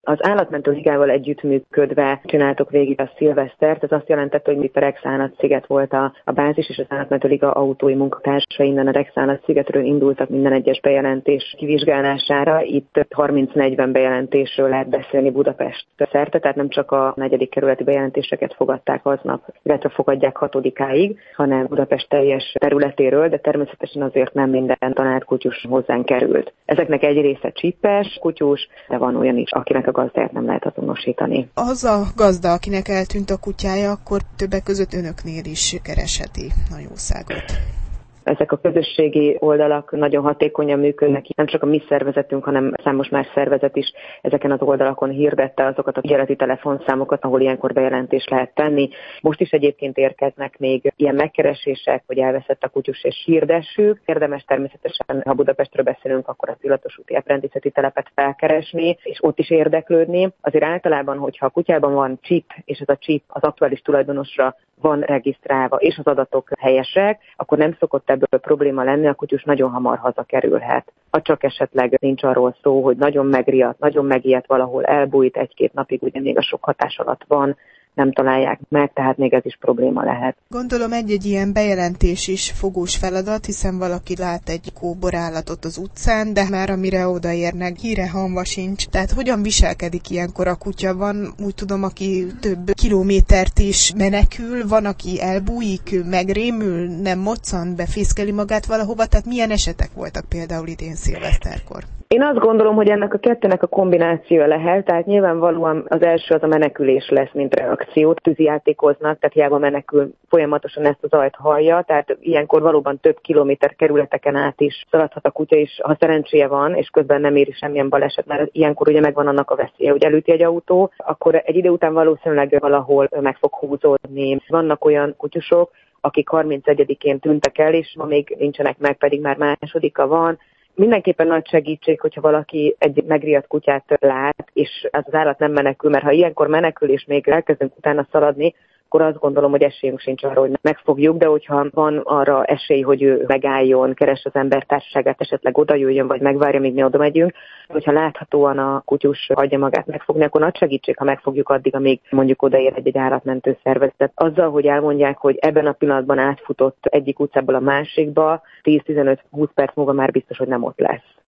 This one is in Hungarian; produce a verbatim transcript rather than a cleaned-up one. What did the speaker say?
Az Állatmentő Ligával együttműködve csináltuk végig a szilvesztert, ez azt jelentette, hogy itt a Rex Állatsziget volt a, a bázis, és az Állatmentő Liga autói munkatársai innen a Rex Állatszigetről indultak minden egyes bejelentés kivizsgálására. Itt harminc-negyven bejelentésről lehet beszélni Budapest szerte, tehát nem csak a negyedik kerületi bejelentéseket fogadták aznap, illetve fogadják hatodikáig, hanem Budapest teljes területéről, de természetesen azért nem minden talált kutyus hozzánk került. Ezeknek egy része csippes kutyus, de van olyan is, akinek a gazdáját nem lehet azonosítani. Az a gazda, akinek eltűnt a kutyája, akkor többek között önöknél is keresheti a jószágot. Ezek a közösségi oldalak nagyon hatékonyan működnek, nem csak a mi szervezetünk, hanem számos más szervezet is ezeken az oldalakon hirdette azokat a ügyeleti telefonszámokat, ahol ilyenkor bejelentést lehet tenni. Most is egyébként érkeznek még ilyen megkeresések, hogy elveszett a kutyus és hirdessük. Érdemes természetesen, ha Budapestről beszélünk, akkor az Illatos úti epprendészeti telepet felkeresni, és ott is érdeklődni. Azért általában, hogyha a kutyában van chip, és ez a chip az aktuális tulajdonosra van regisztrálva, és az adatok helyesek, akkor nem szokott ebből probléma lenni, a kutyus nagyon hamar hazakerülhet. Ha csak esetleg nincs arról szó, hogy nagyon megriadt, nagyon megijedt, valahol elbújt egy-két napig, ugye még a sok hatás alatt van, nem találják meg, tehát még ez is probléma lehet. Gondolom egy-egy ilyen bejelentés is fogós feladat, hiszen valaki lát egy kóborállatot az utcán, de már amire odaérnek, híre hamva sincs. Tehát hogyan viselkedik ilyenkor a kutya? Van, úgy tudom, aki több kilométert is menekül, van, aki elbújik, megrémül, nem moccan, befészkeli magát valahova, tehát milyen esetek voltak például idén szilveszterkor? Én azt gondolom, hogy ennek a kettőnek a kombinációja lehet, tehát nyilvánvalóan az első az a menekülés lesz, mint reakció. Tűzijátékoznak, tehát hiába menekül, folyamatosan ezt az zajt hallja, tehát ilyenkor valóban több kilométer kerületeken át is szaladhat a kutya is, ha szerencséje van, és közben nem éri semmilyen baleset, mert ilyenkor ugye megvan annak a veszélye, hogy elüti egy autó, akkor egy idő után valószínűleg valahol meg fog húzódni. Vannak olyan kutyusok, akik harmincegyedikén tűntek el, és ma még nincsenek meg, pedig már másodika van. Mindenképpen nagy segítség, hogyha valaki egy megriadt kutyát lát, és az, az állat nem menekül, mert ha ilyenkor menekül, és még elkezdünk utána szaladni, akkor azt gondolom, hogy esélyünk sincs arra, hogy megfogjuk, de hogyha van arra esély, hogy ő megálljon, keres az ember társaságát, esetleg oda jöjjön, vagy megvárja, míg mi oda megyünk, hogyha láthatóan a kutyus hagyja magát megfogni, akkor nagy segítség, ha megfogjuk addig, amíg mondjuk odaér egy, egy állatmentő szervezet. Azzal, hogy elmondják, hogy ebben a pillanatban átfutott egyik utcából a másikba, tíz-tizenöt-húsz perc múlva már biztos, hogy nem ott lesz.